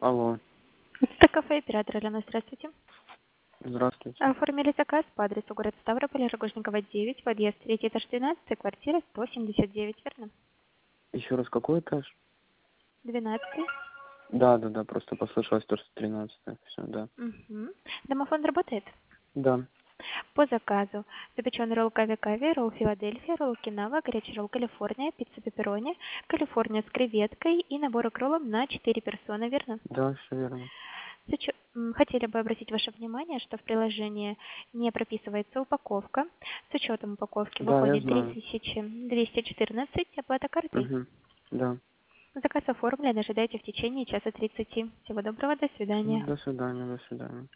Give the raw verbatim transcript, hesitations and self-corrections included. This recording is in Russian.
Алло, Это кафе оператор Алена, здравствуйте. здравствуйте. Оформили заказ по адресу город Ставрополь, Рогожникова девять, подъезд третий этаж двенадцать, квартира сто семьдесят девять, верно? Еще раз, какой этаж? двенадцатый. Да, да, да, просто послышалось то, что тринадцатое. Все, да. Угу. Домофон работает? Да. По заказу. Запеченный ролл кави-кави, ролл Филадельфия, ролл Кинава, горячий ролл Калифорния, пицца пепперони, Калифорния с креветкой и набор к роллам на четыре персоны, верно? Да, все верно. С учё- м, Хотели бы обратить ваше внимание, что в приложении не прописывается упаковка. С учетом упаковки Да, я выходит три знаю. тысячи двести четырнадцать, оплата картой. Угу. Да. Заказ оформлен, ожидайте в течение часа тридцати. Всего доброго, до свидания. До свидания, до свидания.